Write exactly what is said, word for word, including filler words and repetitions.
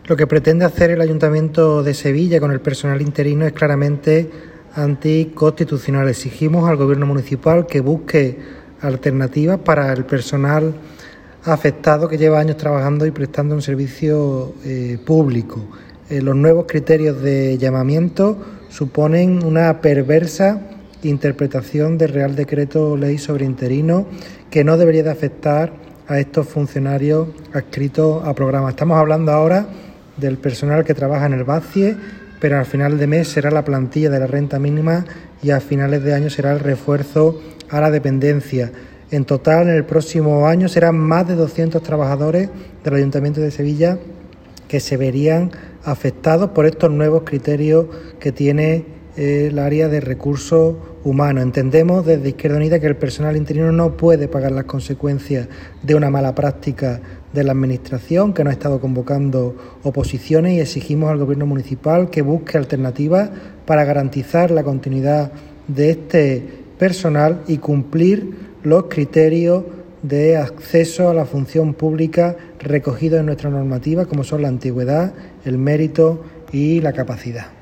Lo que pretende hacer el Ayuntamiento de Sevilla con el personal interino es claramente anticonstitucional. Exigimos al Gobierno municipal que busque alternativas para el personal afectado que lleva años trabajando y prestando un servicio eh, público. Eh, los nuevos criterios de llamamiento suponen una perversa interpretación del Real Decreto Ley sobre interinos que no debería de afectar a estos funcionarios adscritos a programas. Estamos hablando ahora del personal que trabaja en el B A C I E, pero al final de mes será la plantilla de la renta mínima y a finales de año será el refuerzo a la dependencia. En total, en el próximo año serán más de doscientos trabajadores del Ayuntamiento de Sevilla que se verían afectados por estos nuevos criterios que tiene el área de recursos humanos. Entendemos desde Izquierda Unida que el personal interino no puede pagar las consecuencias de una mala práctica de la Administración, que no ha estado convocando oposiciones, y exigimos al Gobierno municipal que busque alternativas para garantizar la continuidad de este personal y cumplir los criterios de acceso a la función pública recogidos en nuestra normativa, como son la antigüedad, el mérito y la capacidad.